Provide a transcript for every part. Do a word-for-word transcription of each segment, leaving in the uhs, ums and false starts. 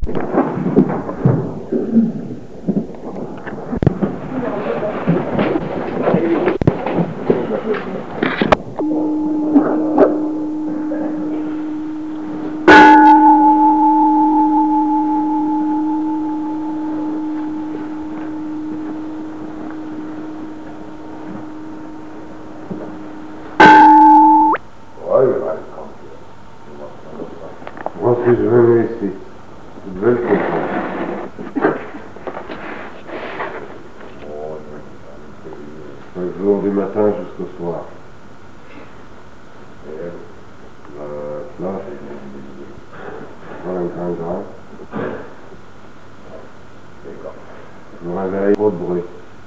Moi, si je venais ici, je devais le comprendre. Un jour du matin jusqu'au soir. Euh, là, dans un grand grand. Je me réveille, trop de bruit.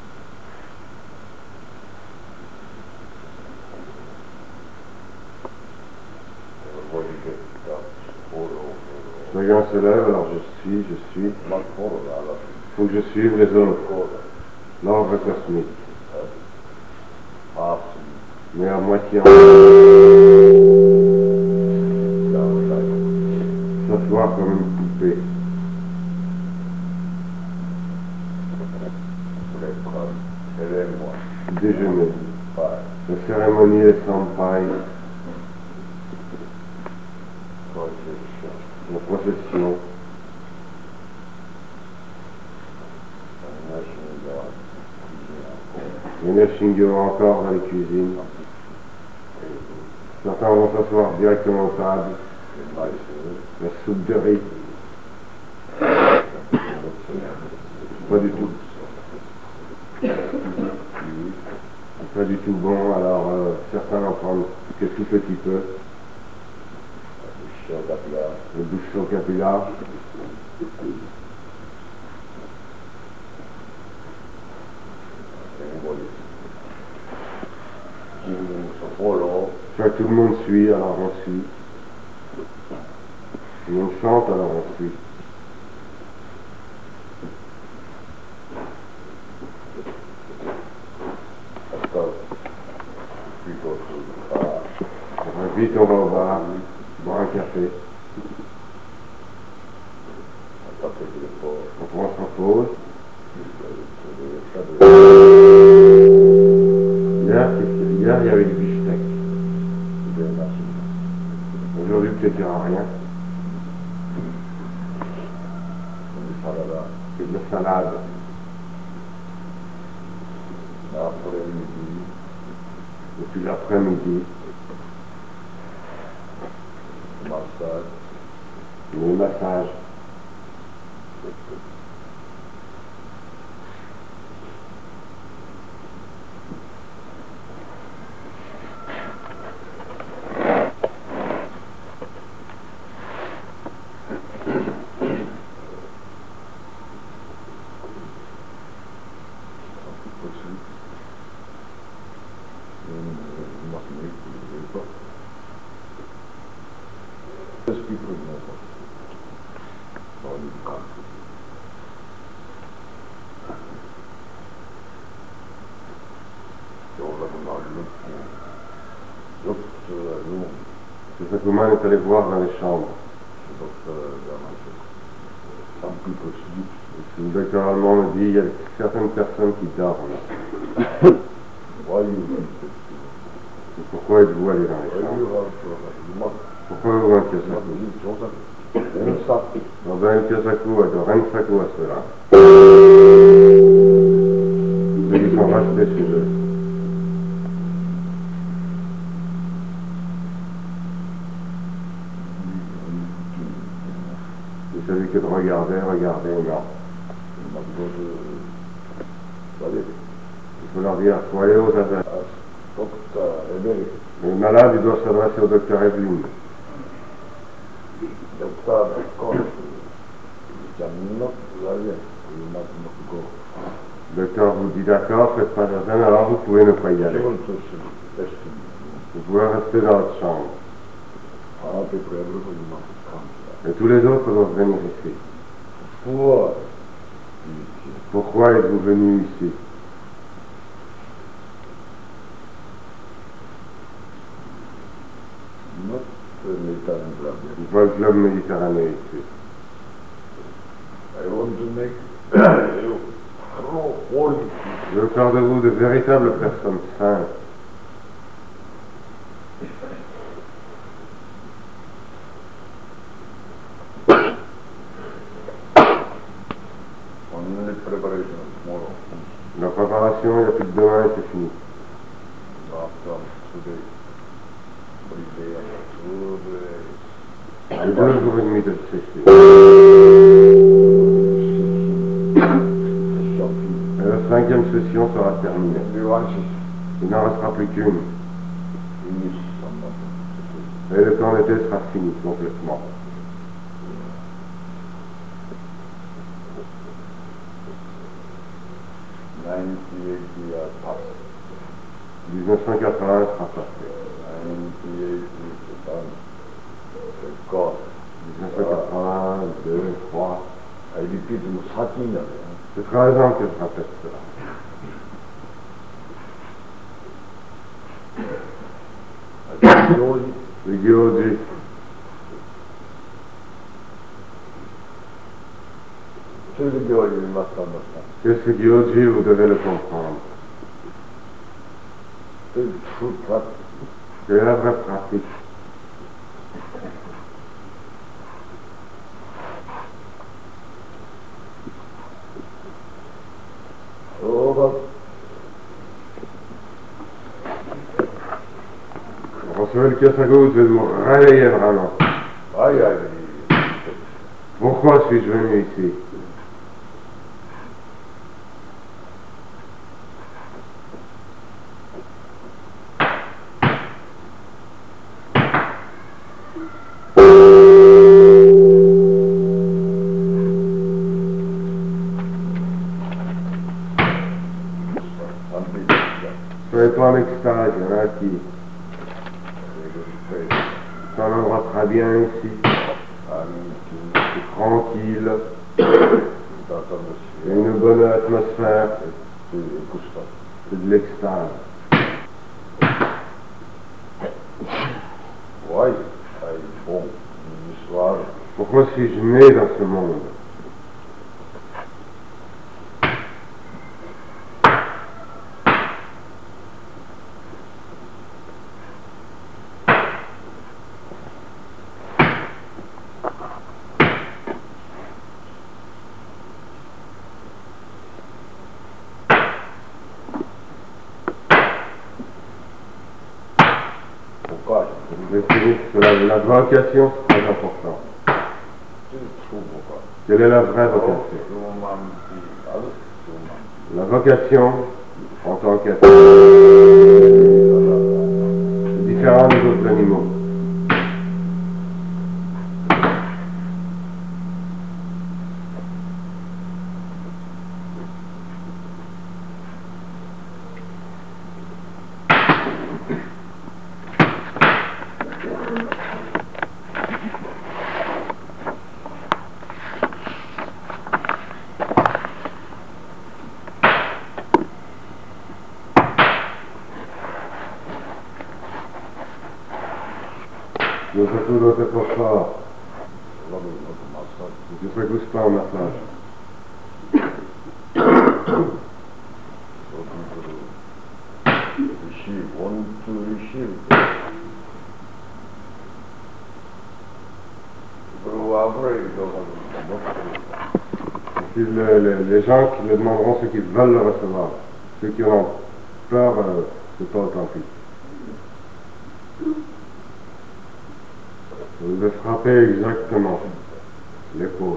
Le gars se lève, alors je suis, je suis. Il faut que je suive les autres. L'ordre cosmique. Mais à moitié en s'asseoir comme une poupée. Déjeuner. La cérémonie des sampailles. La procession. Les Neshingo encore dans les cuisines. Certains vont s'asseoir directement aux tables. La soupe de riz. Pas du tout. Pas du tout bon, alors euh, certains en prennent que tout petit peu. Le bouchon capillaire. Soit tout le monde suit, alors on suit. Tout le monde chante, alors on suit. Vite on va au bar, boire un café. On prend son pause. Hier, hier, il y avait du beefsteak. Aujourd'hui, peut-être il n'y aura rien. C'est de la salade. Et puis l'après-midi. Le massage. Le Sakuman est allé voir dans les chambres. Le docteur allemand me dit qu'il y a certaines personnes qui dorment. Pourquoi êtes-vous allé dans les chambres? Pourquoi vous un Kyosaku? Dans un Kyosaku, dans un Rensaku à cela. Ils sont rachetés chez eux. Il s'agit que de regarder, regarder, non. Il faut leur dire, soyez aux affaires. Les malades, ils doivent s'adresser au docteur Evelyn. Le docteur vous dit d'accord, faites pas de rien, alors vous pouvez ne pas y aller. Vous pouvez rester dans votre chambre. Et tous les autres doivent venir ici. Pourquoi êtes-vous venus ici? Il faut le club méditerranéen ici. Je veux faire de vous de véritables personnes saintes. La préparation, il n'y a plus de demain, c'est fini. Les deux jours et demi de sécher. Et la cinquième session sera terminée. Il n'en restera plus qu'une. Et le temps d'été sera fini complètement. dix-neuf cent quatre-vingts sera passé. dix-neuf cent quatre-vingts, deux, trois. C'est treize ans que je répète cela. Le Gyoji. Que ce Gyoji, vous devez le comprendre. C'est la vraie pratique. Recevez le Kyosaku, vous devez vous réveiller vraiment. Pourquoi suis-je venu ici? Soyez pas en extase, il y en a qui... C'est un endroit très bien ici. C'est tranquille. Il y a une bonne atmosphère. C'est de l'extase. Pourquoi suis-je né dans ce monde? La, la vocation, c'est très important. Quelle est la vraie vocation? La vocation, en tant qu'être, c'est différent des autres animaux. Le Kyosaku doit être fort. Le Kyosaku, c'est pas un massage. Et le, le, les gens qui le demanderont, ceux qui veulent le recevoir. Ceux qui ont peur, euh, c'est pas authentique. Vous devez frapper exactement l'épaule.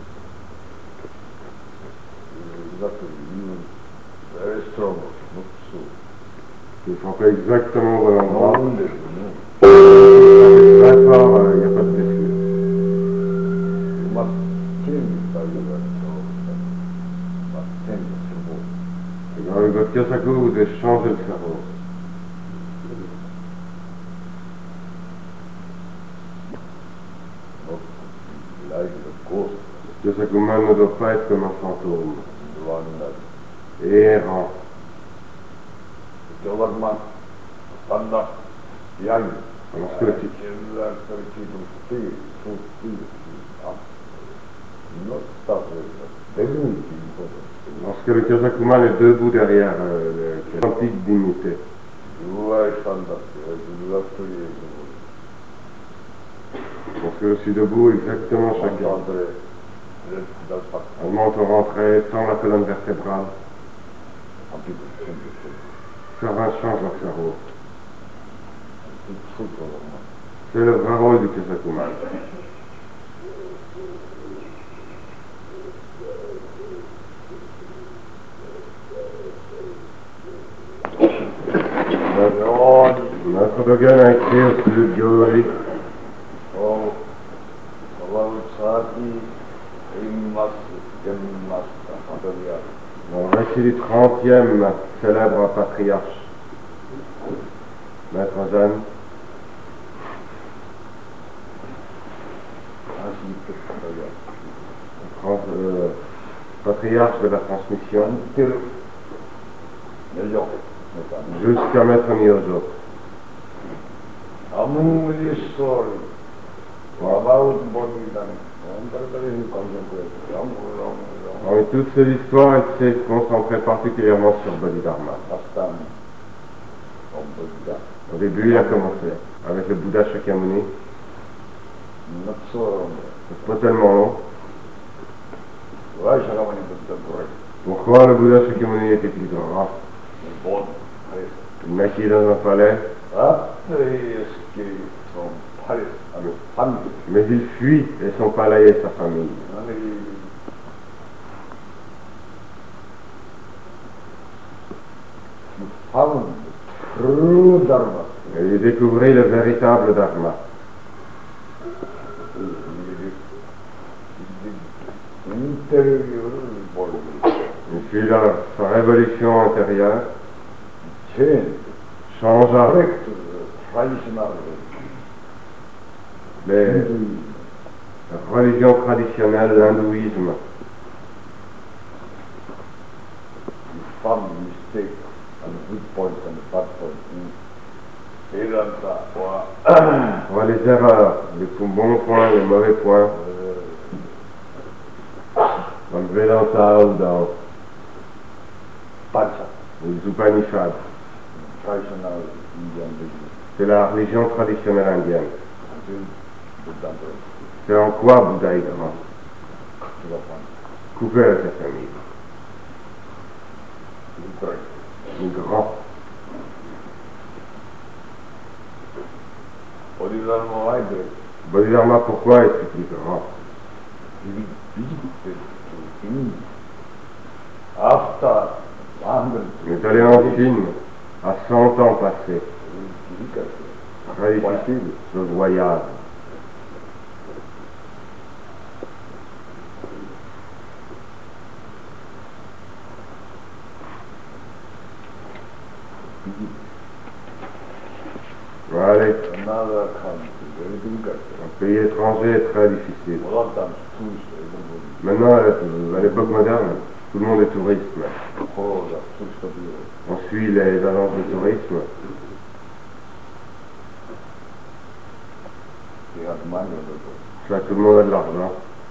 Vous frappez exactement au l'endroit. Très fort, il n'y a pas de blessure. Et dans le votre Kyosaku, vous devez changer le cerveau. Le Kyosaku-man ne doit pas être comme un fantôme. Et errant. Lorsque le type... Lorsque le Kyasakuman est debout derrière euh, l'antique dignité. Lorsque je suis debout, exactement chacun. Au moment où on rentrait sans la colonne vertébrale, certains changent leur cerveau. C'est le vrai rôle du Kyasakuman. Notre Dogen a écrit au sujet de Gyori. Dans le récit du trentième célèbre patriarche, Maître Zen, euh, patriarche de la transmission, jusqu'à Maître Myozo. Parmi toutes ces histoires, elle s'est concentrée particulièrement sur Bodhidharma. Au début, il a commencé avec le Bouddha Shakyamuni. C'est pas tellement long. Pourquoi le Bouddha Shakyamuni était plus grand? Il naquit dans un palais. Mais il fuit et son palais et sa famille. Et il découvrit le véritable Dharma. Il fit la, sa révolution intérieure, changea les religions traditionnelles, l'hindouisme. Voit les erreurs, les bons points, les mauvais points, dans le Vedanta ou dans les Upanishads. C'est la religion traditionnelle indienne. C'est en quoi Bouddha est grand? Coupé avec sa famille. Il est grand. Bodhidharma, pourquoi est-il plus grand? Il est allé en Chine à cent ans passés. Très difficile, ce voyage. Allez. Un pays étranger est très difficile. Maintenant, à l'époque moderne, tout le monde est touriste. On suit les agences de tourisme. Ça, tout le monde a de l'argent.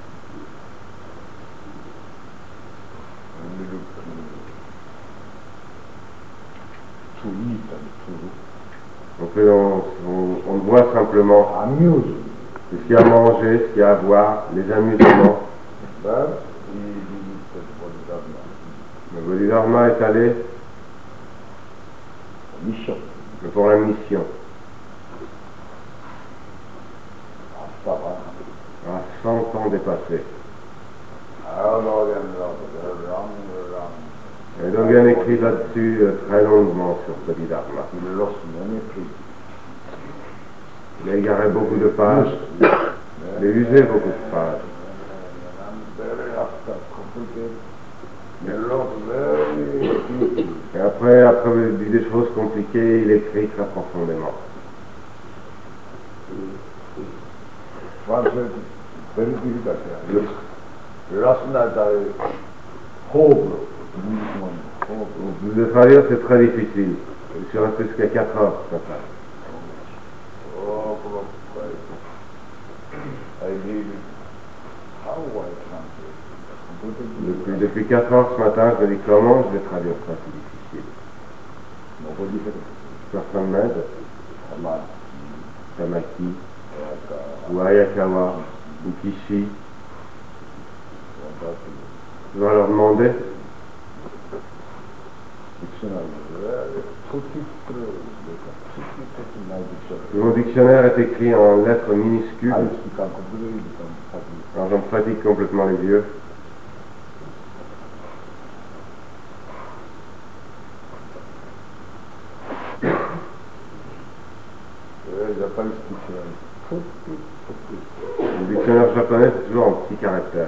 On, fait, on, on, on voit simplement ce qu'il y a à manger, ce qu'il y a à boire, les amusements. Le Bodhidharma est allé pour la mission. À cent ans dépassés. Et Dogen écrit là-dessus euh, très longuement sur Bodhidharma. Il a égaré beaucoup de pages, il a usé beaucoup de pages. Et après, après il dit des choses compliquées, il écrit très profondément. Vous de traduire, c'est très difficile. Je suis resté jusqu'à quatre heures ce matin. Le Puis depuis quatre heures ce matin, je me dis comment je vais traduire ça, c'est difficile. Personne m'aide. Tamaki, ou Ayakawa, ou Kishi. Je vais leur demander. Mon dictionnaire est écrit en lettres minuscules. Alors j'en fatigue complètement les yeux. Le dictionnaire japonais, c'est toujours en petits caractères.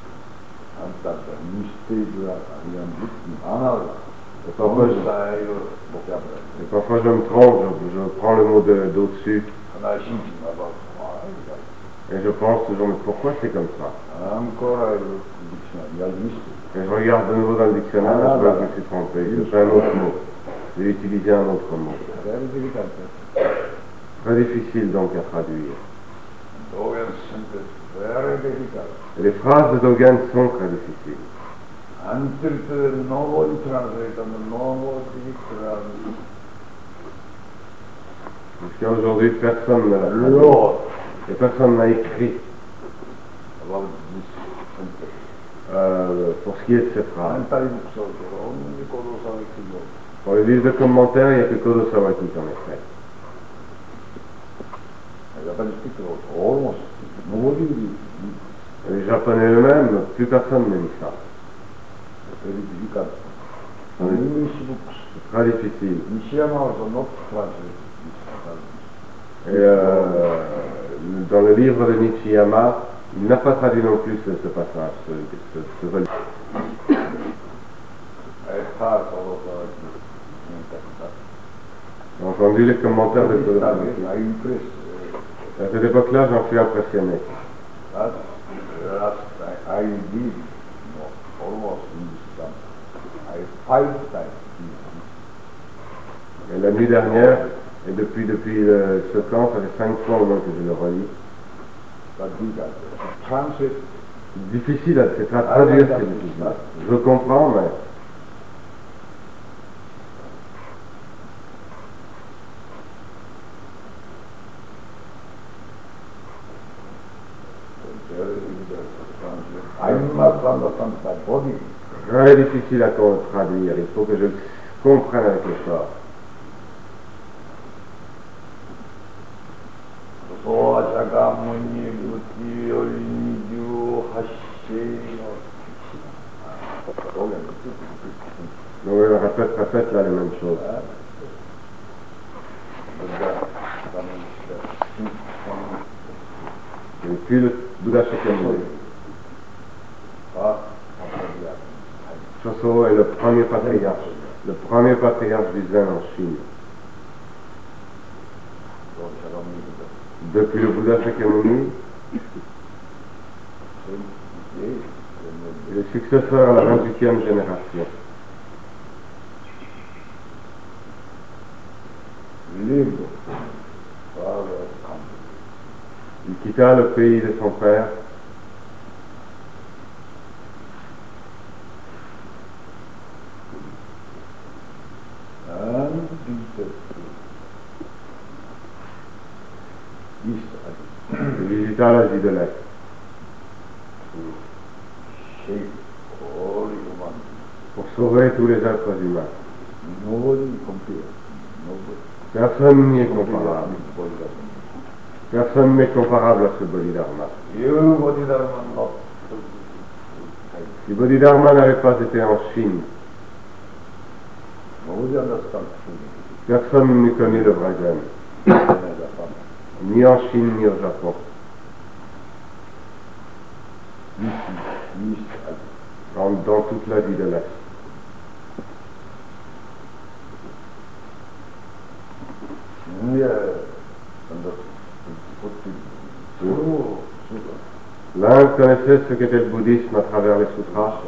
Et parfois, je, et parfois je me trompe, je, je prends le mot de, d'au-dessus. Et je pense toujours, mais pourquoi c'est comme ça? Et je regarde de nouveau dans le dictionnaire, et je vois que je me suis trompé. Je fais un autre mot. J'ai utilisé un autre mot. Très difficile donc à traduire. Et les phrases de Dogen sont très difficiles. Jusqu'à aujourd'hui, personne ne l'a traduit. Et personne n'a écrit euh, pour ce qui est de ces phrases. Pour les livres de commentaires, il n'y a que Kodo Sawaki qui en est fait. Les Japonais eux-mêmes, plus personne ne lit ça. C'est très difficile. Et euh, dans le livre de Nishiyama, il n'a pas traduit non plus ce, ce passage, ce, ce, ce volume. J'ai entendu les commentaires de Kodo Sawaki. À cette époque-là, j'en suis impressionné. Et la nuit dernière, et depuis, depuis le, ce temps, ça fait cinq fois au moins que je le relis. C'est difficile, c'est à traduire, c'est difficile. Je comprends, mais... Très difficile à traduire, il faut que je comprenne avec le corps. Donc il répète, répète là les mêmes choses. Et puis le Bouddha Shakyamuni. Choso est le premier patriarche, le premier patriarche du Zen en Chine. Depuis le Bouddha Shakyamuni, il est successeur à la vingt-huitième génération. Il quitta le pays de son père. Il visita l'Asie de l'Est. Pour sauver tous les êtres humains. Personne n'y est comparable. Personne n'est comparable à ce Bodhidharma. Si Bodhidharma n'avait pas été en Chine, personne n'eût connu le vrai Zen. Ni en Chine, ni au Japon. Dans, dans toute l'Asie de l'Est. L'Inde connaissait ce qu'était le bouddhisme à travers les sutras.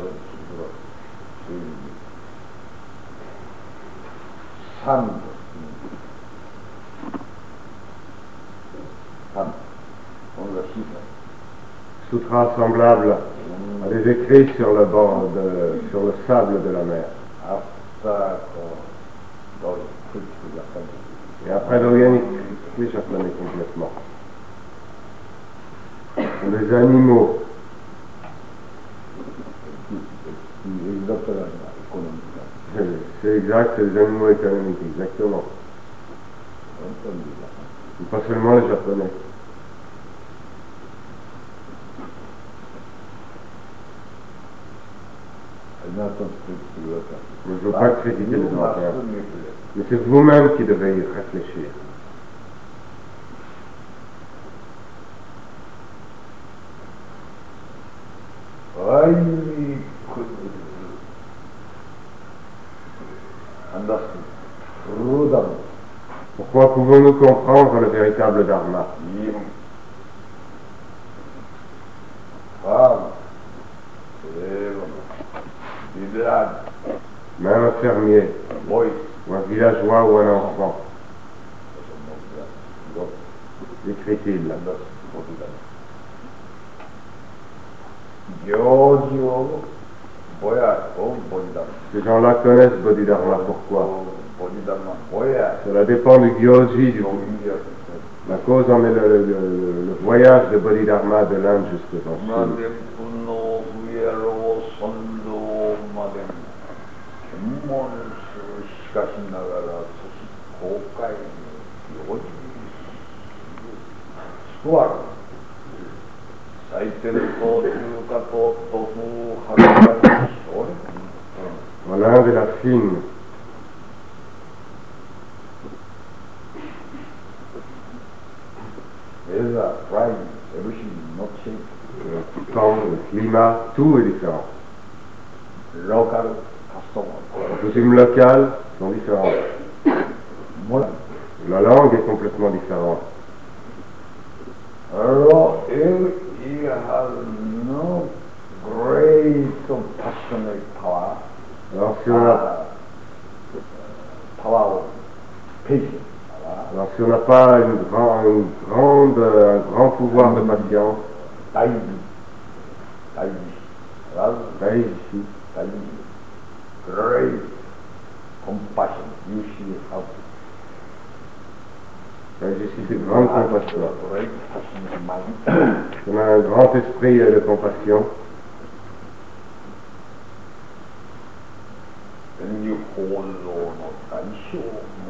Sutras semblables à des écrits sur le bord, de, sur le sable de la mer. Et après l'organique, les japonais complètement. Ce sont des animaux. C'est exact, c'est des animaux économiques, exactement. Et pas seulement les japonais. Je ne veux pas critiquer les Européens, mais c'est vous-même qui devez y réfléchir. Pourquoi pouvons-nous comprendre le véritable Dharma? Même un fermier, ou un villageois ou un enfant, écrit-il. Ces gens-là connaissent Bodhidharma. Pourquoi? Cela dépend du Gyoji. Du La cause en est le, le, le, le voyage de Bodhidharma de l'Inde jusqu'en Chine. L'Inde est la fine. Le temps, le climat, tout est différent. Les coutumes locales sont différentes. La langue est complètement différente. Alors, he has no great passionate power. Alors si on a, power of patience. alors si on n'a pas une grand, une grande, un grand pouvoir de patience, Daiji. Daiji. Daiji. Daiji. Great compassion. You should have. Daiji, c'est une grande compassion. Great passion mind. On a un grand esprit de compassion. Then you hold on and show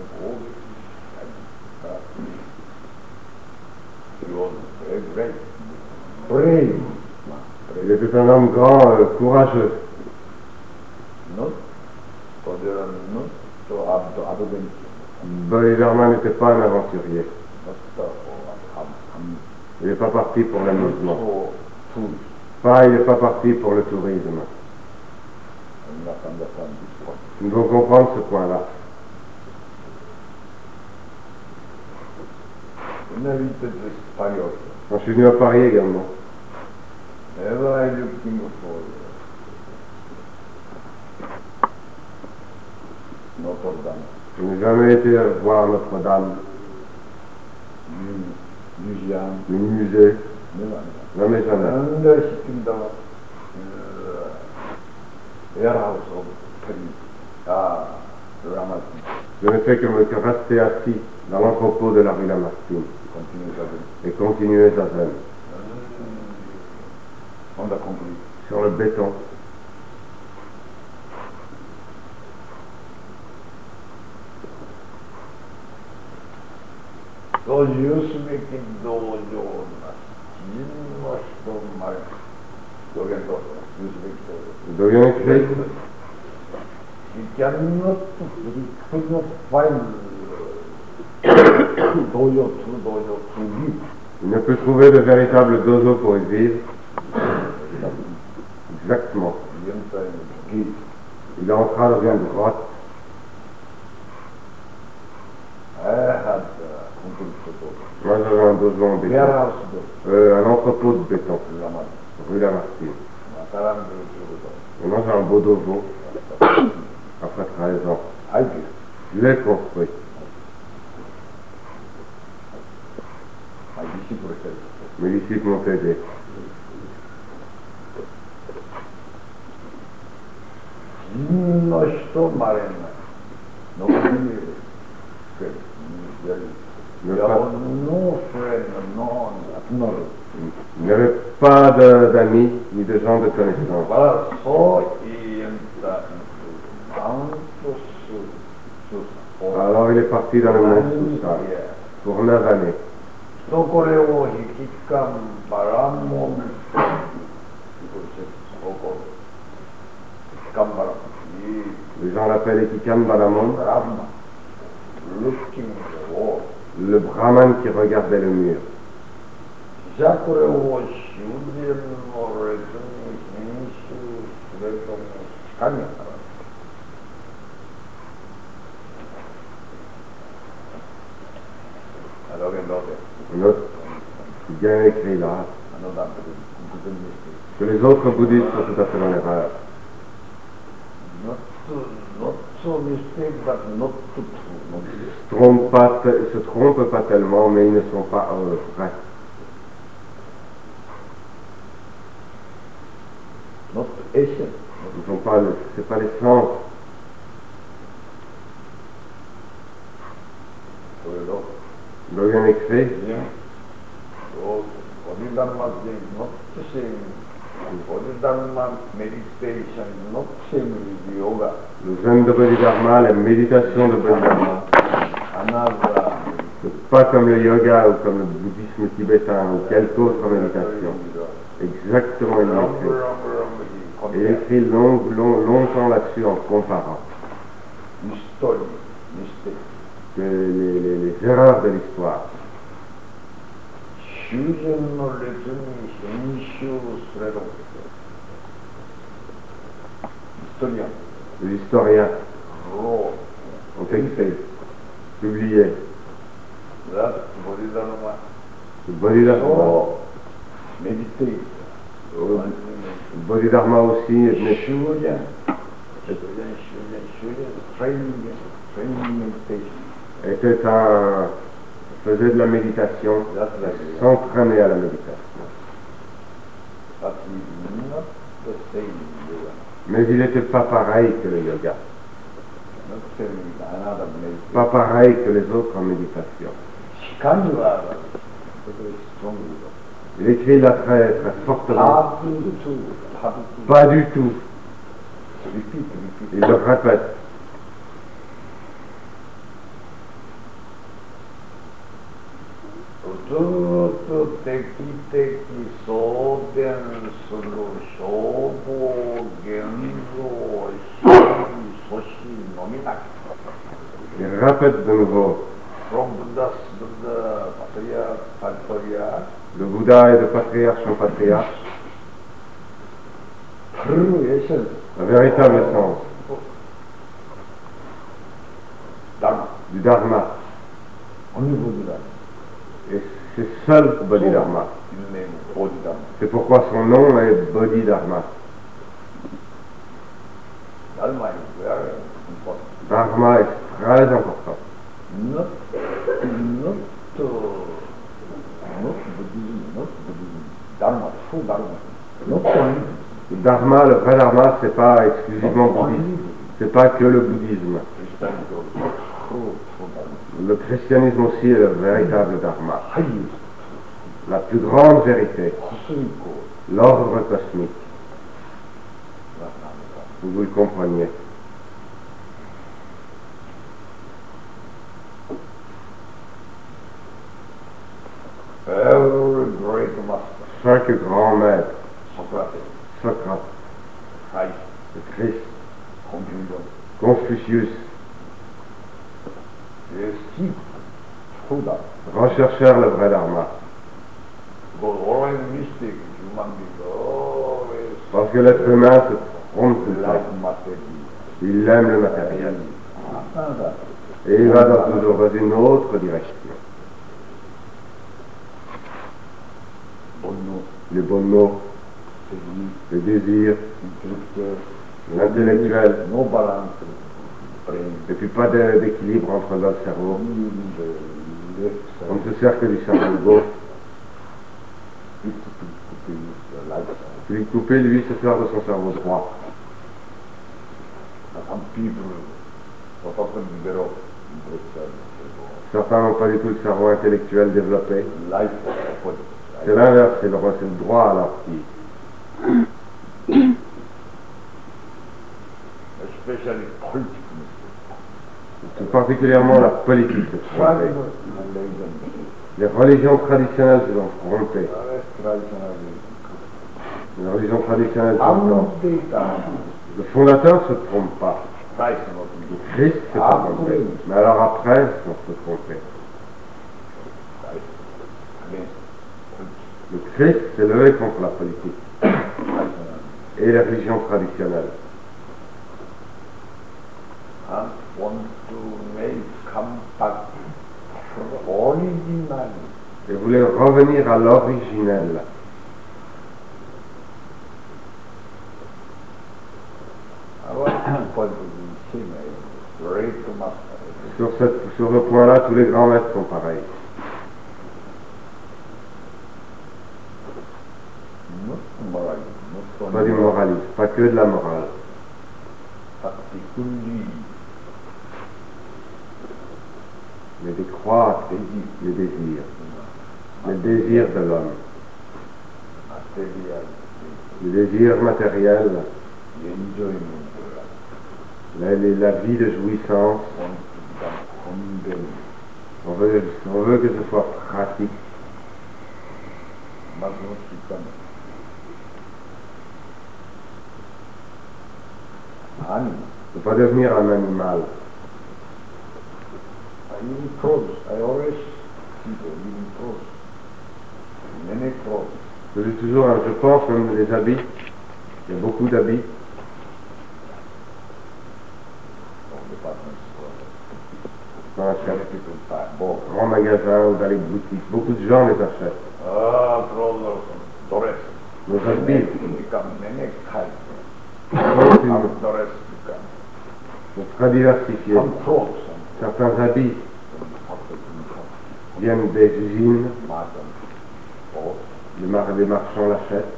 you are very great. Brave. Il était un homme grand, euh, courageux. Not for the not to have to adventure. Bodhidharma n'était pas un aventurier. Not for Il n'est pas parti pour l'amusement. to Pas, il n'est pas parti pour le tourisme. understand this point. Nous devons comprendre ce point-là. When I visited this Paris also, Quand je suis venu à Paris également, ever I looking for Notre-Dame, je n'ai jamais été voir Notre-Dame, mu- museum, le musée, never. jamais jamais. And I sit in the uh, warehouse of Paris, ah, Lamartine, Je ne fais que me que rester assis dans l'entrepôt de la rue Lamartine continues again. et continuer sa zen On the concrete. sur le béton. So you speaking dojo na jinmasto mai dogen dojo. You speak dojo. De bien écrit, You cannot, you could not find dojo to dojo to live. il ne peut trouver de véritable dojo pour y vivre. Exactement. You enter in gate. Il entra dans une grotte. I had uh, concrete dojo. Moi j'avais un dojo en béton. Warehouse dojo. Euh, un entrepôt de béton, Lamartine. rue Lamartine. Mataram dojo. Et moi j'ai un beau dojo après treize ans. I did. Je l'ai construit. My disciple said, Mes disciples m'ont aidé. 진노 시도 말했나. 너무 Ne Il y a pas- no friend, no knowledge. Il n'y avait pas de- d'amis ni de gens de connaissance. Voilà, so he entered into Mount Susa. Alors il est parti dans le monde Susa pour neuf années. とこれを引きかんばらもんと起こる。引きかんばらもん。 Les gens l'appellent Ekikam Balamon, Brahma, looking at the wall. le brahman qui regardait le mur. じゃあこれを修繕の列に編集すれともしかにやから。Alors, il y a Un autre qui vient écrit là another que les autres bouddhistes sont tout à fait dans l'erreur. not to, not so mistake, but not to true. Not, Se trompent pas, te- se trompent pas tellement, mais ils ne sont pas euh, vrais. not essence. Ils sont pas, le- c'est pas l'essence. So you know, Il doit bien écrit. yeah. So Bodhidharma is not the same. Bodhidharma meditation is not same with yoga. Le zen de Bodhidharma, la méditation de Bodhidharma, Another. c'est pas comme le yoga ou comme le bouddhisme tibétain ou quelque autre méditation. Exactement, il Ram, écrit. ram, ram, he Et il compares écrit long, long, longtemps là-dessus en comparant history, mistake. que les, les- les erreurs de l'histoire. 修繕の列に編集すれろ。ヒストリアン、 Les historiens ロ ont écrit, publié, ー、that Bodhidharma, le Bodhidharma, so meditate. euh, le Bodhidharma aussi, mais 修繕、修繕、修繕、修繕、training, training meditation. était un, faisait de la méditation, That's like s'entraînait à la méditation. But he not the same yoga. Mais il n'était pas pareil que le yoga, Not same another pas meditation. pareil que les autres en méditation. しかには、very strong yoga. Il écrit là très, très fortement, Hard to, hard to. pas du tout, Repeat, repeat. il le répète. ずーっと敵的送電する消防現像非阻止のみなき Il répète de nouveau. from Buddha's Buddha Patriarch Patriarch Le Bouddha est de patriarche en patriarche, true essence la véritable essence Dharma du Dharma. only Buddha Et c'est seul Bodhidharma. in name Bodhidharma. C'est pourquoi son nom est Bodhidharma. Dharma is very important. Dharma est très important. Not, not, uh, not Buddhism, not Buddhism. Dharma, true Dharma. Not only Le Dharma, le vrai Dharma, c'est pas exclusivement bouddhiste. C'est pas que le bouddhisme. Christianity also. True, true Dharma. Le christianisme aussi est le véritable Dharma. Highest, La plus grande vérité, cosmical l'ordre cosmique. Dharma. Vous vous le compreniez. Every great master, Chaque grand maître, Socrates, Socrate, Christ, le Christ, Confucius, Confucius, they seek true Dharma. recherchèrent le vrai Dharma. Because always mistake, human being always Parce que l'être humain se trompe tout le like temps. material. Il aime le matériel. Another. Et il va dans, toujours dans une autre direction. Bono, Les bons mots, le désir, intellectual, l'intellectuel, no balance, brain, et puis pas de- d'équilibre entre le cerveau. only the left On side, ne se sert que du cerveau gauche. fit to, to, to use the right side. Puis couper, lui, se sert de son cerveau droit. some people, 어떤 대로 Certains n'ont pas du tout le cerveau intellectuel développé. life C'est l'inverse, c'est le, c'est le droit alors qui, especially politics. tout particulièrement la politique se trompée. Les religions traditionnelles se sont trompées. Les religions traditionnelles se trompent. Le fondateur ne se trompe pas. Le Christ s'est pas trompé. Mais alors après, on se trompait. Le Christ s'est levé contre la politique et les religions traditionnelles. And want to make come back to the original. Et voulait revenir à l'originel. Sur, cette, sur ce point-là, tous les grands maîtres sont pareils. Pas du moralisme, pas que de la morale. Mais de croire les désirs, les désirs de l'homme, les désirs matériels, la, la vie de jouissance. On veut, on veut que ce soit pratique. Ne pas devenir un animal. Je dis toujours, hein, je pense même les habits, il y a beaucoup d'habits. Dans un grand magasin ou dans les boutiques, beaucoup de gens les achètent. Nos habits sont très diversifiés. Certains habits viennent des usines, les, mar les marchands l'achètent.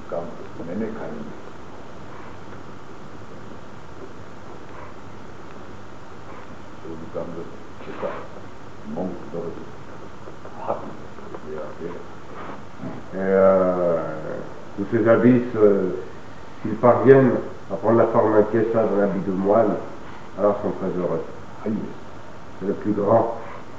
Et euh, tous ces habits, s'ils parviennent à prendre la forme d'un caissage d'un habit de moine, alors ils sont très heureux. C'est le plus grand.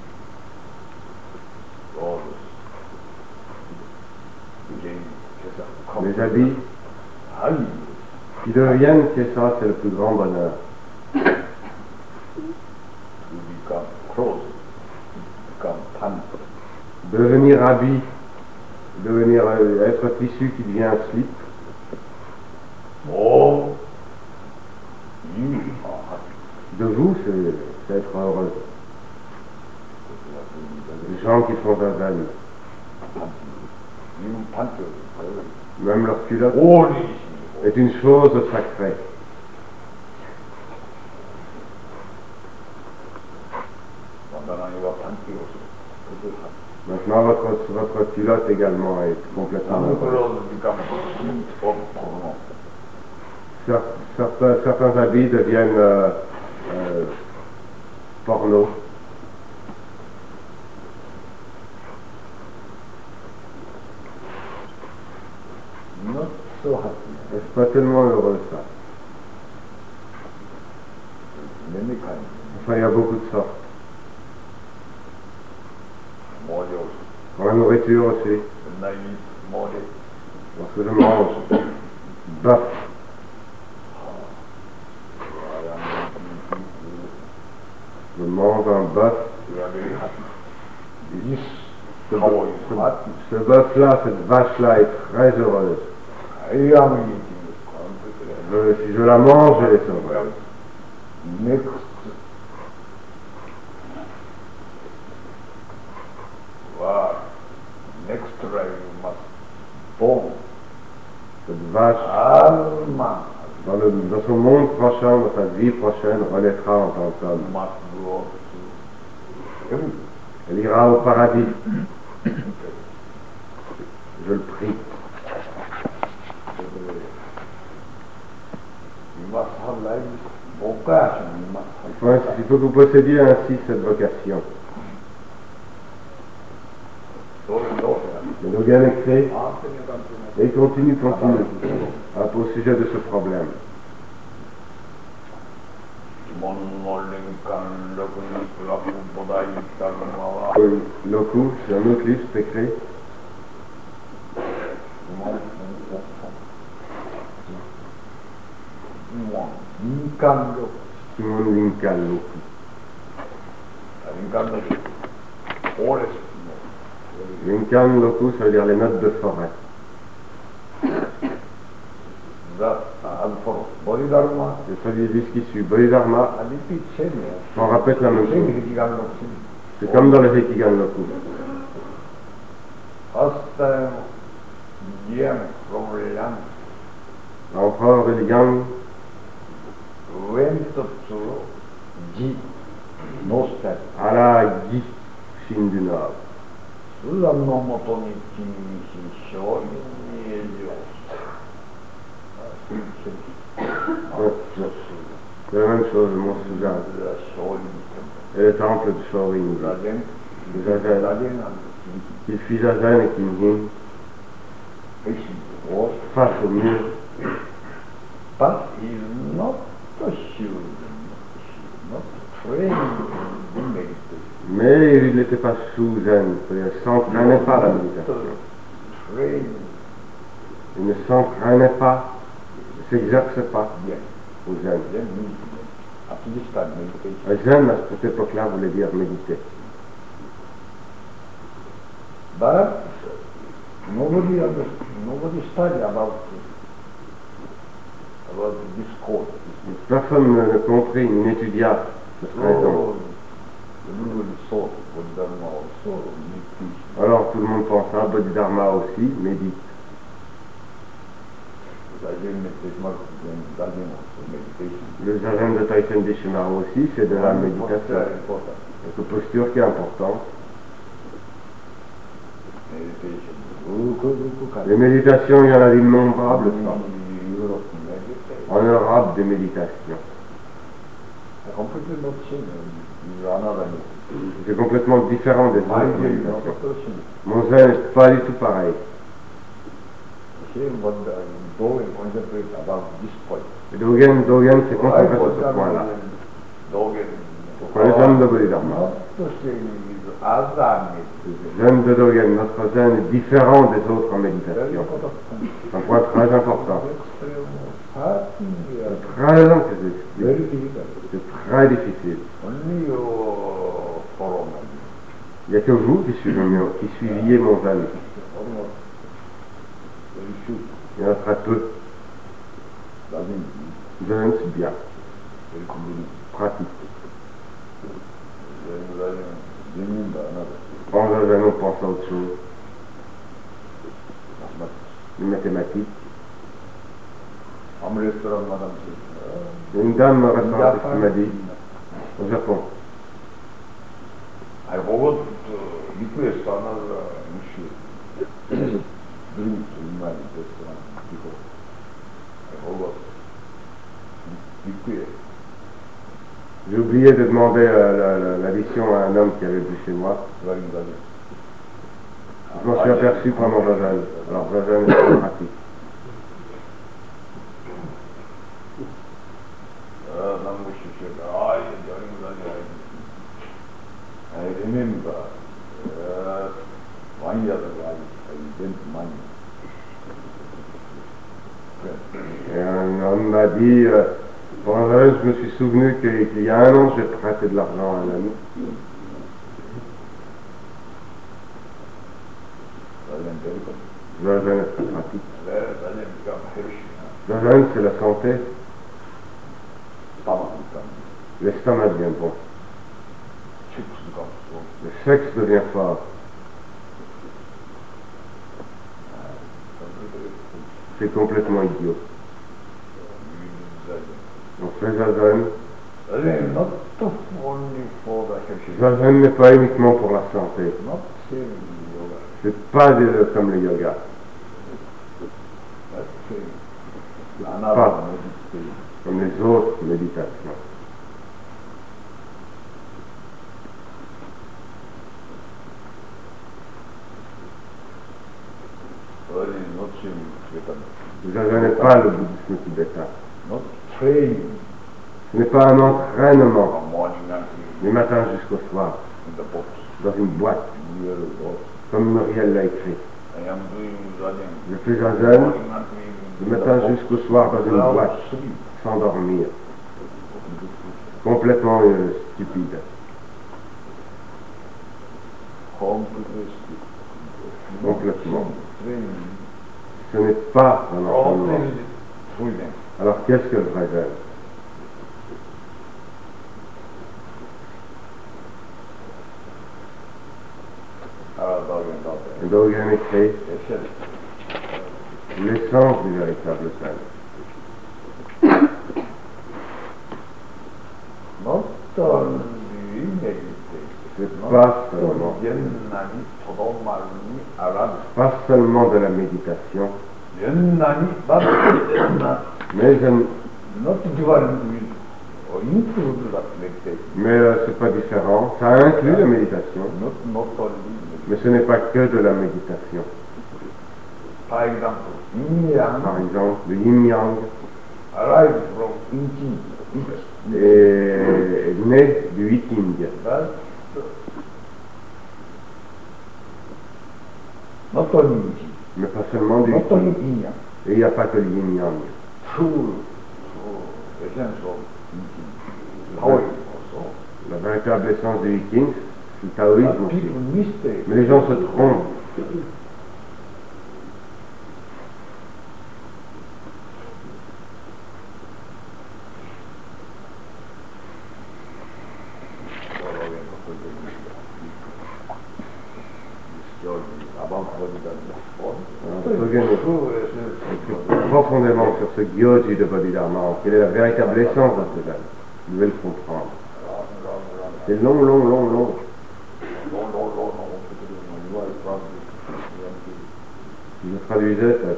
Les habits qui deviennent caissage, c'est le plus grand bonheur. Devenir habit, devenir euh, être tissu qui devient un slip. Oh. De vous, c'est être heureux. Les gens qui sont aveugles, même leur culotte est une chose sacrée. Maintenant, votre, votre culotte également est complètement heureuse. Certains, certains habits deviennent euh, euh, porno. Est-ce pas tellement heureux ça? Enfin, il y a beaucoup de sortes. Dans la nourriture aussi. Lorsque je mange bœuf, je mange un bœuf. Ce, ce bœuf-là, cette vache-là est très heureuse. Je, si je la mange, elle est heureuse. Cette vache, dans, le, dans son monde prochain, dans sa vie prochaine, renaîtra en tant qu'homme. Elle ira au paradis. Je le prie. vocation. Ouais, il faut que vous possédiez ainsi cette vocation. Le Dogen écrit et continue, continue à, au sujet de ce problème. Loku, c'est un autre livre, c'est écrit. Simon Linkan Loku. Linkan Loku, ça veut dire les notes de forêt. Et ça lui dit ce qui suit. Bodhidharma, on répète la même chose. C'est comme dans le Hekigan Loku. L'empereur de Liang à la Gi Chine du Nord. C'est la même chose, mon Suzanne. Et le temple de Shorin, le Zazen, qui fit Zazen et qui me face au mur. But he's not pursued, not trained in meditation. Mais il n'était pas sous zen, il ne s'entraînait pas à la méditation. Il ne s'entraînait pas, il ne s'exerçait pas au zen. Le zen, à cette époque-là, voulait dire méditer. But nobody understood, nobody studied about about this course. Personne ne comprit, ni n'étudia ce raison. Alors tout le monde pensa, Bodhidharma aussi médite. Le Zazen de Taisen Deshimaru aussi, c'est de la méditation. C'est une posture qui est importante. Les méditations, il y en a d'innombrables sortes. En Europe, des méditations. C'est complètement différent des autres méditations. Mon zen n'est pas du tout pareil. Et Dogen, Dogen s'est concentré sur ce point-là. Pourquoi le zen de Bodhidharma? Le zen de Dogen, notre zen est différent des autres en méditation. C'est un point très important. C'est très long que j'explique. C'est très difficile. Il n'y a que vous qui suivez, qui suiviez mon zen. Il y en a très peu. Zen, c'est bien. Pratique. En zen, on pense à autre chose. Les mathématiques. Il y a une dame restaurante qui m'a dit, au Japon. J'ai oublié de demander euh, l'addition à un homme qui avait vu chez moi. Je m'en suis aperçu pendant Zazen. Alors Zazen est très pratique. I remember uh, one year ago I lent money. Et un homme m'a dit, euh, bon, je me suis souvenu qu'il qu y a un an, j'ai prêté de l'argent à un ami. Zazen est très pratique. Zazen, c'est la santé. L'estomac devient bon. Le sexe devient fort. C'est complètement idiot. On fait Zazen. Zazen n'est pas uniquement pour la santé. C'est pas des, comme le yoga. Pas comme comme les autres méditations. Vous n'avez pas le bouddhisme tibétain. Ce n'est pas un entraînement du matin jusqu'au soir dans une boîte, comme Muriel l'a écrit. Je fais un zen du matin jusqu'au soir dans une boîte, sans dormir, complètement euh, stupide. Complètement. Ce n'est pas un entraînement. Alors qu'est-ce que le vrai zen? Et Dogen écrit l'essence du véritable zen. C'est pas seulement, pas seulement de la méditation, mais, mais euh, c'est pas différent, ça inclut la méditation, mais ce n'est pas que de la méditation. Par exemple, yin-yang, Par exemple, le yin-yang arrive from Inchi, est né du Yiking. Not only Inchi, Mais pas seulement du not only Yiking. yin-yang, Et il n'y a pas que le yin-yang. true essence of Inchi, Taoism also. La véritable essence du Yiking, c'est le taoïsme But aussi. people mistake. Mais les gens se trompent. Dogen écrit profondément sur ce Gyoji de Bodhidharma, quelle est la véritable essence de ce zen. Vous devez le comprendre. C'est long, long, long, long. Si je traduisais, ça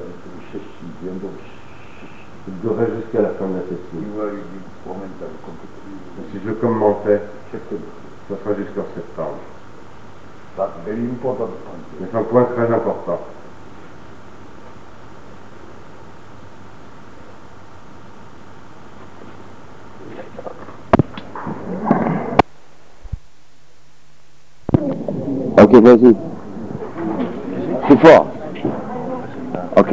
durerait jusqu'à la fin de la session. Si je le commentais, ça sera jusqu'en septembre. Mais c'est un point très important. Ok, vas-y. Plus fort. Ok.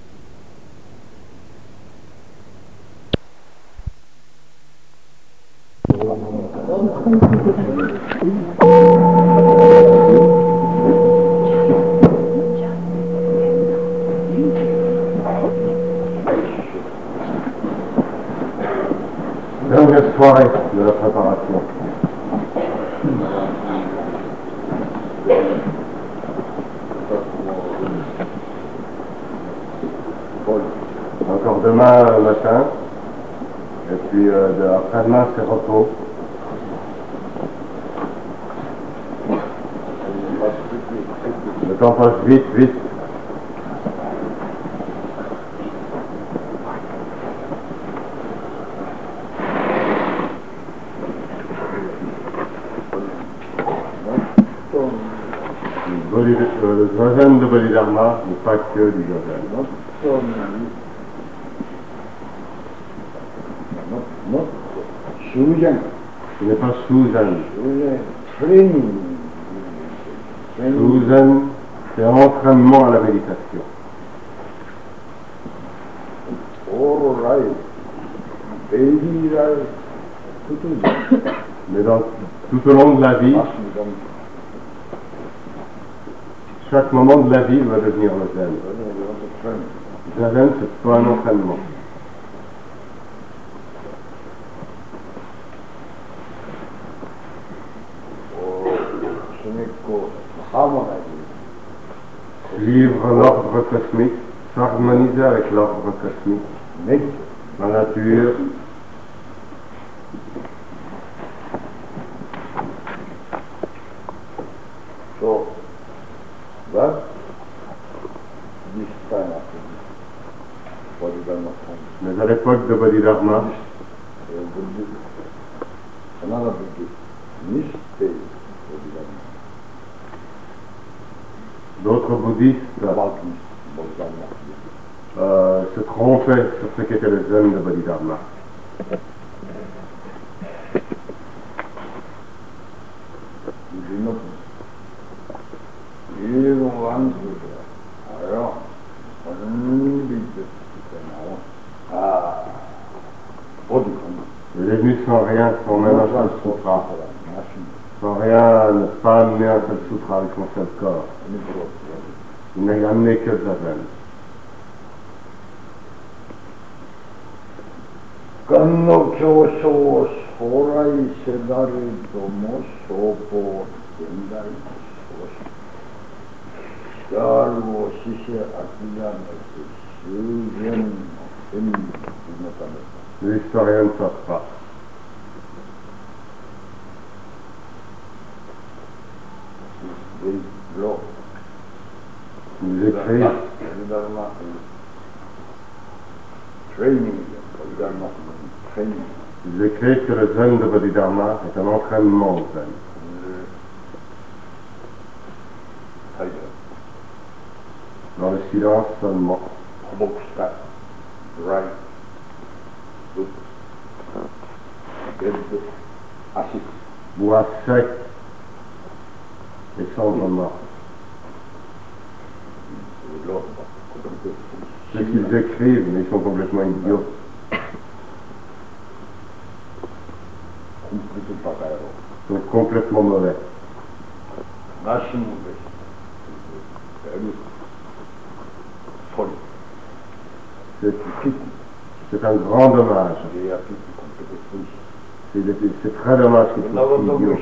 Dernière soirée de la préparation. Encore demain matin, et puis euh, de- après-demain c'est repos. Le temps passe vite, vite. Bodhi- euh, Le zazen de Bodhidharma n'est pas que du zazen. Shujan, Ce n'est pas Shuzen. Shujan, training, training, Shuzen, c'est un entraînement à la méditation. all right, daily life, tout est Mais dans, tout au long de la vie, chaque moment de la vie va devenir le zen. Le zen, c'est pas un entraînement. Suivre l'ordre cosmique, s'harmoniser avec l'ordre cosmique, la nature, So, that, this time after Bodhidharma comes, mais à l'époque de Bodhidharma, buddhi, sanana buddhi, nishte bodhidharma. D'autres bouddhistes euh, se trompaient sur ce qu'était le zen de Bodhidharma. Il est venu sans rien, sans même un seul sutra. Sans rien, ne pas amener un seul sutra avec son seul corps. Il n'a amené que le zazen. Kanno kyosho shorai sedare domo shopo dendai shoshi. Sharu shishe akiyane shugen no. Les historiens ne savent pas. Ils écrivent, ils écrivent que le zen de Bodhidharma est un entraînement au zen. Dans le silence seulement. Bois sec et cendre morte. Ce qu'ils écrivent, mais ils sont complètement idiots. Ils sont complètement mauvais. C'est, c'est un grand dommage. C'est, c'est très dommage qu'ils soient idiots.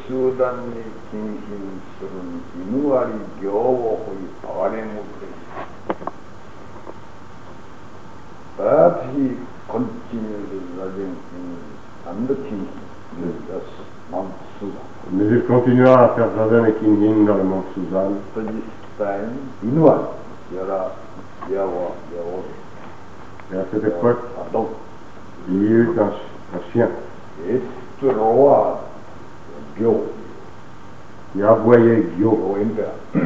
But he continued living in under King as Mount Sudan. Mais il continua à faire zazen et kinhin dans le mont Suzan. So this time, inward, Yara, Yawa, Yawa. Et à cette époque, Donc, il y eut un, un chien Estroa, Gyo, qui aboyait Gyo, Goenda,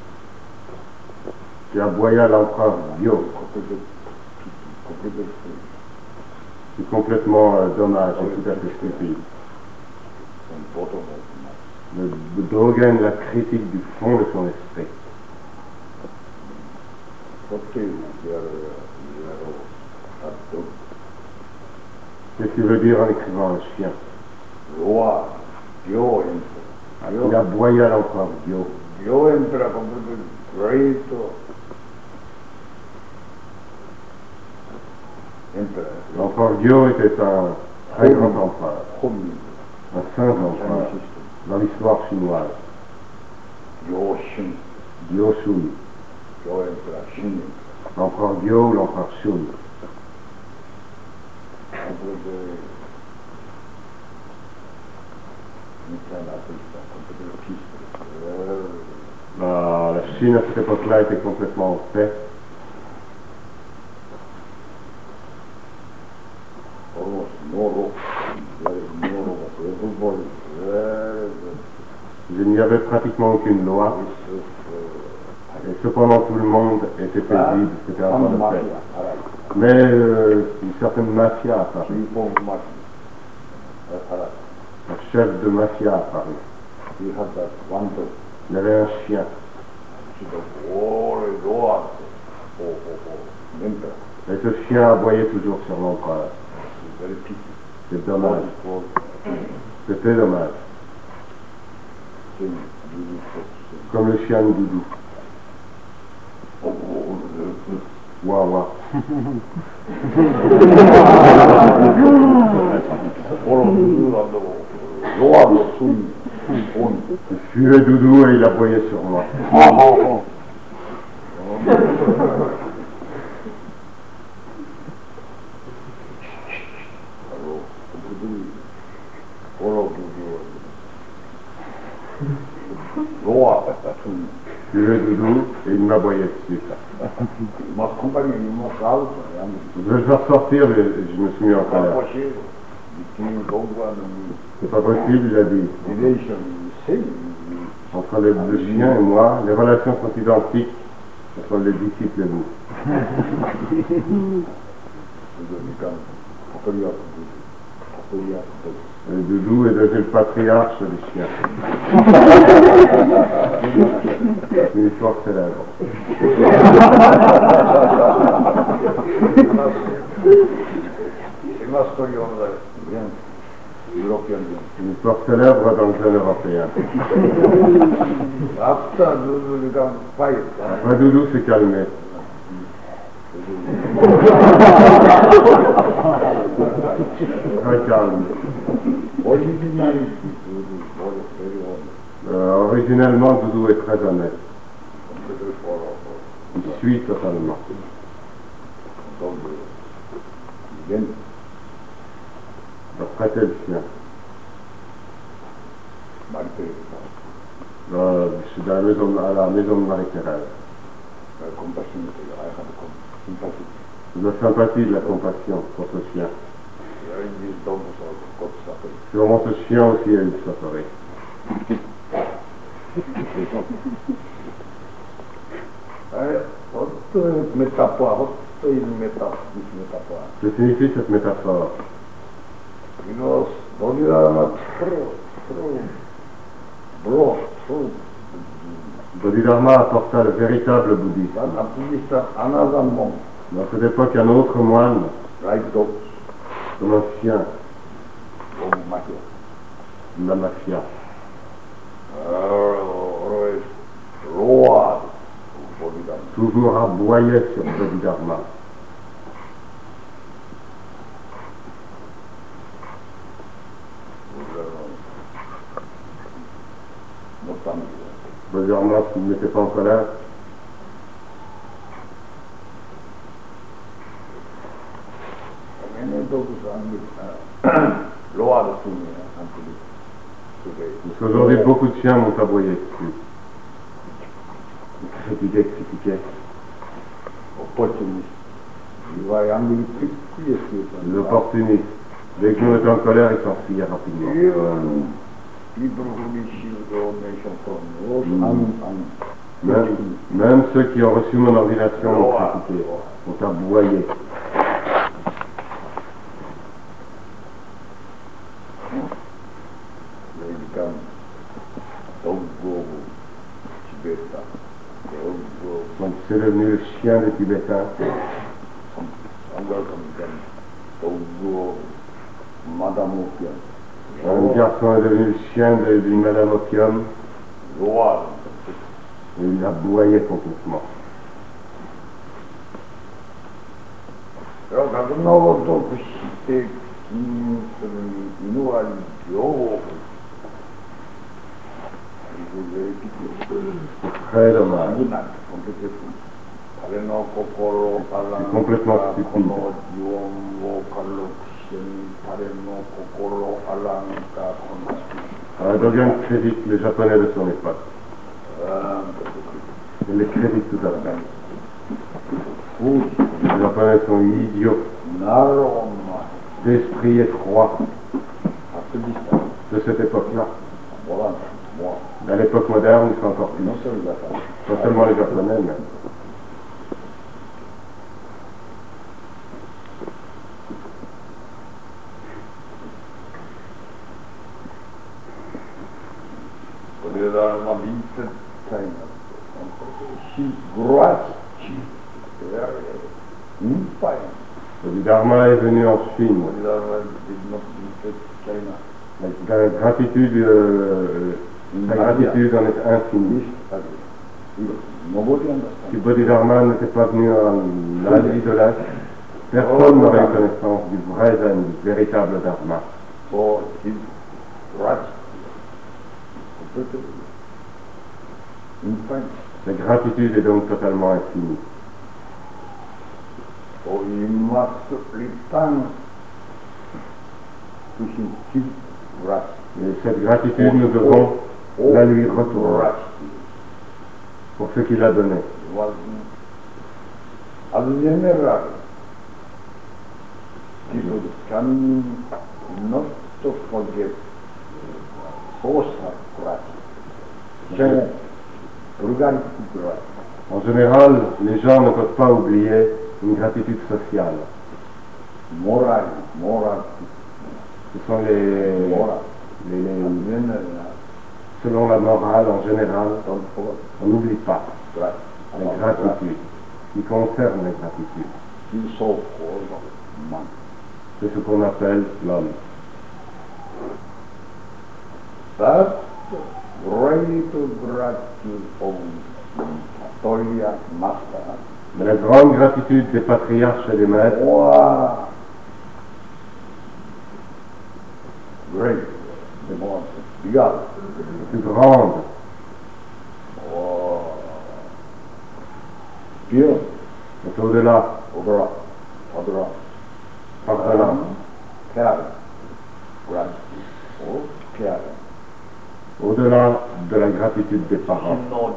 qui aboya l'empereur Gyo. C'est complètement euh, dommage et tout à fait stupide. Le, le Dogen la critique du fond de son esprit. Qu'est-ce qu'il veut dire en écrivant un chien? Il aboya l'empereur Gyo. L'empereur Gyo était un très grand empereur, un saint empereur dans l'histoire chinoise. Gyoshun. L'empereur Gyo ou l'empereur Shun. La, la Chine à cette époque-là était complètement en paix. Il n'y avait pratiquement aucune loi, et cependant tout le monde était paisible, c'était un temps de paix. Mais euh, une certaine mafia apparut, un chef de mafia apparut. Il avait un chien. Et ce chien aboyait toujours sur l'empereur. C'est dommage. C'était dommage. Comme le chien de Doudou. Ouah, ouah. Je suivais Doudou et il aboyait sur moi. Je suivais Doudou et il m'aboyait dessus. Je vais le faire sortir, mais je me suis mis en colère. between dog and C'est pas possible, il a dit. relation same. Entre le, le chien et moi, les relations sont identiques entre les disciples et vous. Le doudou est devenu le patriarche des chiens. Une histoire célèbre. C'est ma story on the European. Une histoire célèbre dans le jeune européen. After Dudu become fight, Après doudou s'est calmé. Très calme. originally Dudu was very honest. Euh, originellement, doudou est très honnête. Completely follow. Il suit totalement. Donc, then, Il a prêté le chien. Marie-Thérèse, Euh, je suis dans la maison, à la maison de Marie-Thérèse. uh, compassion, I have com- sympathy. De la sympathie, de la compassion pour ce chien. There is this dog also got suffering. Sûrement ce chien aussi a eu du suffering. What métaphore, what is métaphore, this métaphore? Que signifie cette métaphore? Because Bodhidharma through, through, brought through Bodhidharma apporta le véritable bouddhisme. that appears another monk, Dans cette époque, un autre moine, like dogs, comme un chien, dog mafia. de la mafia, Always roared Bodhidharma. toujours aboyait sur Bodhidharma. Not angry. Bodhidharma ne mettait pas en colère. Many dogs are angry, uh, roared to me until today. Parce qu'aujourd'hui, beaucoup de chiens m'ont aboyé dessus. Ils critiquaient, critiquaient. Opportunist. You are angry quickly escape. L'opportuniste. Dès que nous étions en colère, ils s'enfuyaient rapidement. Even people who receive the ordination from me, also Mm. un- un- Même, même ceux qui ont reçu mon ordination ont critiqué, ont aboyé. they become Doggo Tibeta, Doggo, Donc c'est devenu le chien des Tibétains. some other become Doggo Madame Opium. Un garçon est devenu le chien de- d'une madame opium Roar. et il aboyait complètement. 그럼 가끔나고 또 그 시대 김수는 인후한 요 그리고 왜 Très dommage. 아니나 컴퓨터 다른 코코로 발랑 complètement stupide. 코노 지원고 칼로 쿠션 다른 코코로 발랑가 코노 Alors, Dogen crédite les Japonais de son époque. 아 Il les crédite tout à fait. 후 Les Japonais sont idiots, 나로마 d'esprit étroit 아프디스타 de cette époque-là. 뭐라 뭐 Dans l'époque moderne, ils sont encore plus. 노설가 Pas seulement les Japonais, mais Bodhidharma vinter time. She grasped in fine. Bodhidharma est venu en Chine. Bodhidharma did not visit China. La gratitude, euh, la gratitude en est infinie. Nobody Si understands. Bodhidharma n'était pas venu en Asie de l'Est, personne n'aurait eu connaissance du vrai zen, du véritable dharma. So his grasped completely in fine. La gratitude est donc totalement infinie. So he must return to his his grasp. Et cette gratitude, nous devons la lui retourner Grasp. pour ce qu'il a donné. Was as general. People can not to forget social gratitude. En général, les gens ne peuvent pas oublier une gratitude sociale. Moral, moral, Ce sont les, moral. les- les- selon la morale en général, Don't forget on n'oublie pas grat- la about gratitude qui concerne la gratitude. gratitude, so-called man. C'est ce qu'on appelle l'homme. That great gratitude of Patriarch Master Mais la grande gratitude des patriarches et des maîtres, was great, the most bigger, la plus grande, was pure, est au-delà, over, over, par-delà, care, gratitude, or care. au-delà de la gratitude des parents.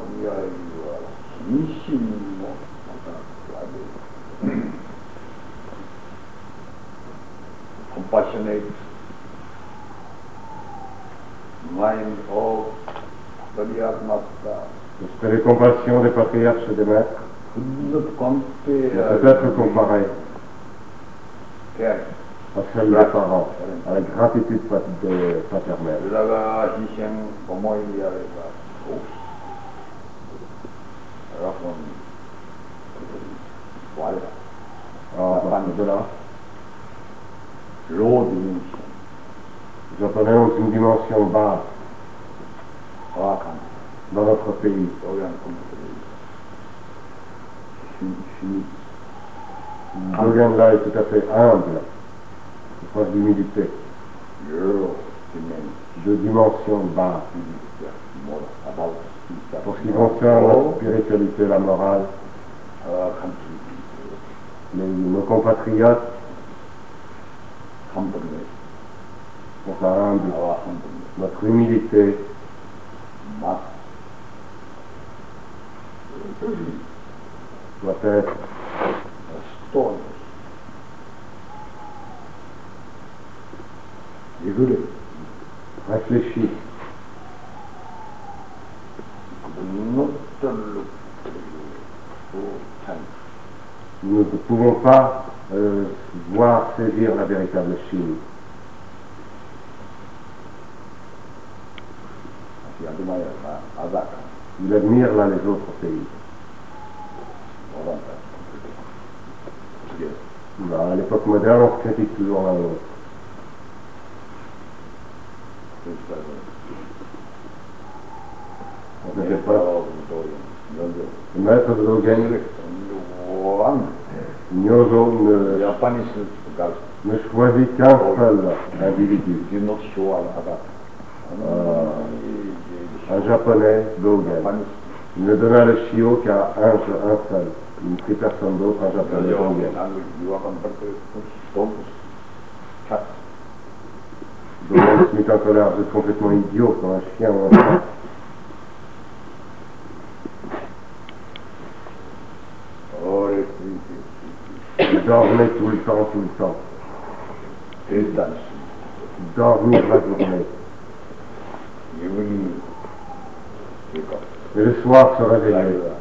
Compassionate mind of Patriarch Master L'esprit de compassion des patriarches et des maîtres could not ne compare peut être comparé care. à celle des parents, à la gratitude pat- de- paternelle. 그러다가 희생 어머니야가 여러분 와라 Alors, à partir de là, low dimension Japonais ont une dimension basse 정확한 dans notre pays. 소양 컴퓨터를 힘 Dogen là est tout à fait humble, preuve d'humilité, 여러 dimension de dimension basse. more about Pour ce qui concerne la spiritualité, la morale, country les- nos compatriotes humbleness sont humbles. our humbleness Notre humilité must doit être stone évoluée, réfléchie. not to look for time. Nous ne pouvons pas euh, voir saisir la véritable Chine. He admires other Il admire là les autres pays. Yes. Bah, à l'époque moderne, on se critique toujours l'un l'autre. On ne sait pas. Le maître de Dogen, Nyozo, ne, Japanese girls ne choisit qu'un seul individu. do not show other. Un japonais, Dogen. Japanese Il ne donna le shio qu'à un, un seul. Il ne prit personne d'autre, un japonais, Dogen. you are converted to dogs, cats. Dogen se mit en colère, vous êtes complètement idiot comme un chien ou un chat. Oh, les Il dormait tout le temps, tout le temps. distance. Dormir la journée. Evening, wake up. Et le soir se Like réveillait. that.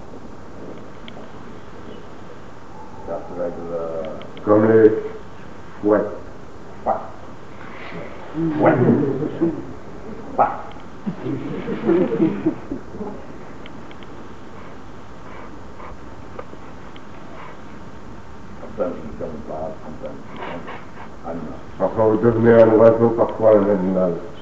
Just like the Comme les fouettes. fat. What? Fat. Sometimes you become bad, sometimes you become animal. Parfois vous devenez un oiseau, parfois un animal.